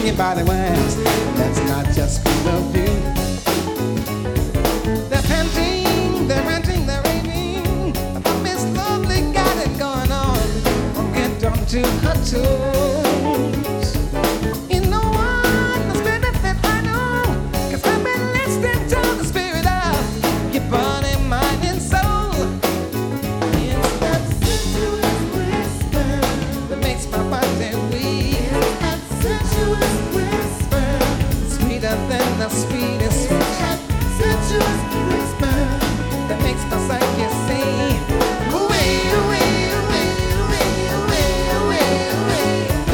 anybody wants. Let's not just feel the view. They're panting, they're ranting, they're raving about Miss Lovely got it going on. I'll get down to her toes. You know what? The spirit that I know, 'cause I've been listening to the spirit of your body, mind, and soul. It's that sensuous whisper that makes my body weak. It's that sensuous whisper, sweeter than the sweetest sweet. That sensuous whisper that makes my psyche sing. Away, away, away, away, away, away, away.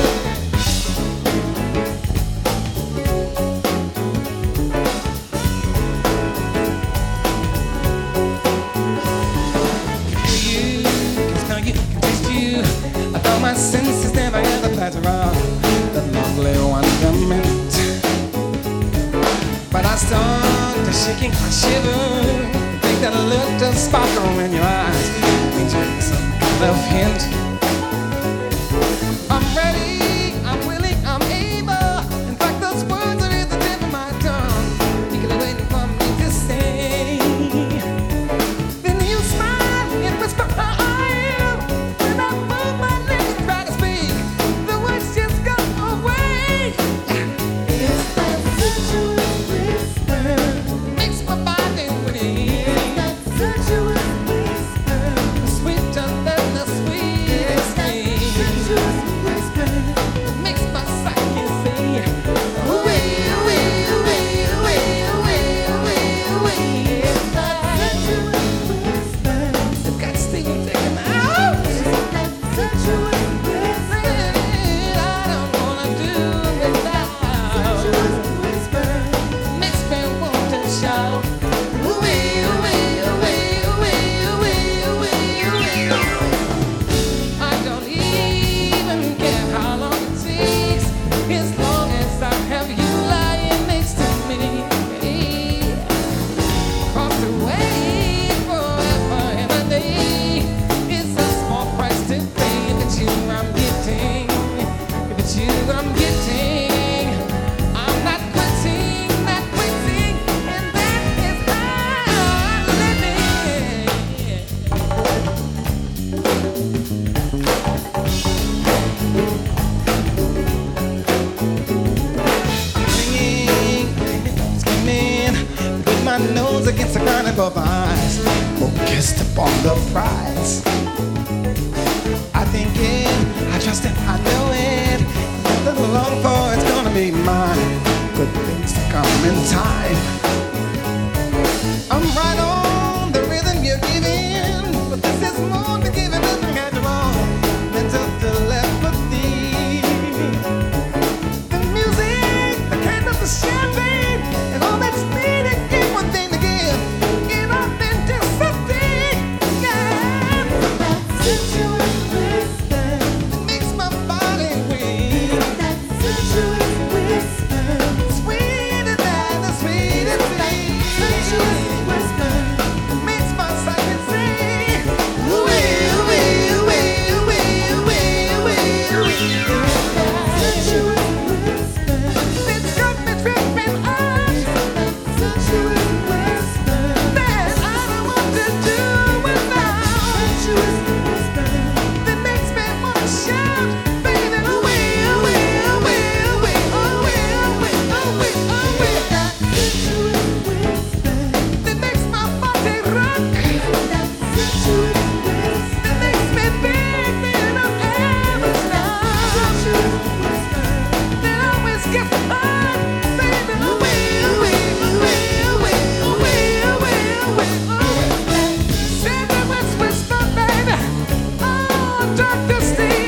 You can smell you, can taste you. Although my senses never had the pleasure of the lovely wonderment, but I start to shaking, I shiver. Think that little sparkle in your eyes means you're some kind of hint. I'm ready, I'm willing, I'm able. In fact, those words are at the tip of my tongue. You can wait for me to say. Then you smile and whisper, how are you? When I move my lips and try to speak, the words just go away. It's that sensuous whisper makes my body weak. It's that sensuous whisper, sweeter than the sweetest thing. Sensuous whisper makes my psyche sing. Away, away, away, away, away, away, away. It's that sensuous whisper that got Steve taken out. It's that sensuous whisper I don't wanna do without. Sensuous whisper makes me want to shout. Away, away, away, away, away, away, away. I don't even care how long it takes, as long as I have you lying next to me. Cross the way forever and a day. It's a small price to pay. If it's you I'm getting, if it's you I'm getting, I'm not quitting, not quitting, and that is how I'm living. Singing, screaming, with my nose against the ground of eyes, focused upon the prize. I think it, I trust it, I know it. Nothing long for it's gonna be mine. Good things to come in time. I'm right on the rhythm you're giving, but this is more than giving than casual mental telepathy. The music, the kind of the champagne, and all that's needed is one thing to give. Get authenticity, yeah. That sensuous whisper makes my body weak. That sensuous whisper, sweeter than the sweetest thing. Sensuous whisper makes my psyche sing. Away, away, away, away, away, away, away. Sensuous whisper, it's got me tripping out. Sensuous whisper that I don't want to do without. Sensuous whisper that makes me want to shout, baby, away, away, away, away, away, away, away, away. That sensuous whisper that makes my body rock. That sensuous whisper that makes me think that I'm ever stop. Sensuous whisper that always gets me hot, baby, away, away, away, away, away, away, away, away. Sensuous whisper, baby, oh, Dr. Steve.